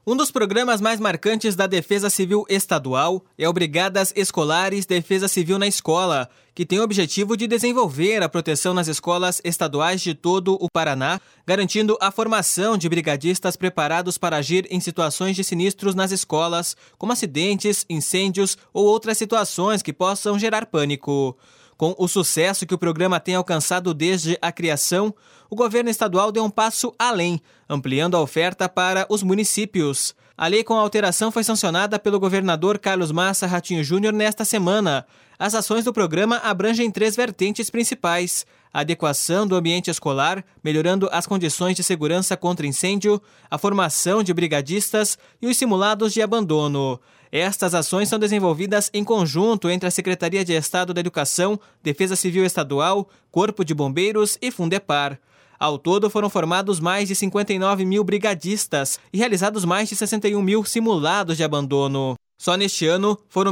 Um dos programas mais marcantes da Defesa Civil Estadual é o Brigadas Escolares Defesa Civil na Escola, que tem o objetivo de desenvolver a proteção nas escolas estaduais de todo o Paraná, garantindo a formação de brigadistas preparados para agir em situações de sinistros nas escolas, como acidentes, incêndios ou outras situações que possam gerar pânico. Com o sucesso que o programa tem alcançado desde a criação, o governo estadual deu um passo além, ampliando a oferta para os municípios. A lei com alteração foi sancionada pelo governador Carlos Massa Ratinho Júnior nesta semana. As ações do programa abrangem 3 vertentes principais: a adequação do ambiente escolar, melhorando as condições de segurança contra incêndio, a formação de brigadistas e os simulados de abandono. Estas ações são desenvolvidas em conjunto entre a Secretaria de Estado da Educação, Defesa Civil Estadual, Corpo de Bombeiros e Fundepar. Ao todo, foram formados mais de 59 mil brigadistas e realizados mais de 61 mil simulados de abandono. Só neste ano, foram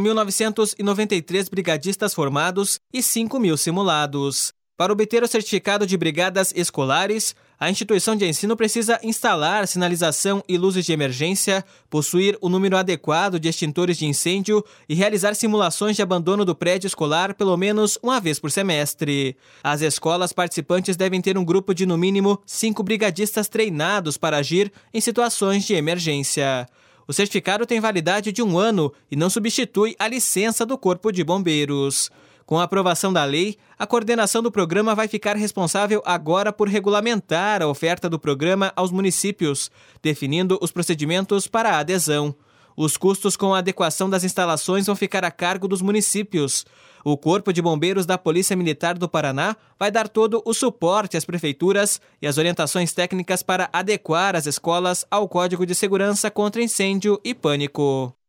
1.993 brigadistas formados e 5 mil simulados. Para obter o certificado de brigadas escolares, a instituição de ensino precisa instalar sinalização e luzes de emergência, possuir o número adequado de extintores de incêndio e realizar simulações de abandono do prédio escolar pelo menos uma vez por semestre. As escolas participantes devem ter um grupo de no mínimo 5 brigadistas treinados para agir em situações de emergência. O certificado tem validade de 1 ano e não substitui a licença do Corpo de Bombeiros. Com a aprovação da lei, a coordenação do programa vai ficar responsável agora por regulamentar a oferta do programa aos municípios, definindo os procedimentos para a adesão. Os custos com a adequação das instalações vão ficar a cargo dos municípios. O Corpo de Bombeiros da Polícia Militar do Paraná vai dar todo o suporte às prefeituras e as orientações técnicas para adequar as escolas ao Código de Segurança contra Incêndio e Pânico.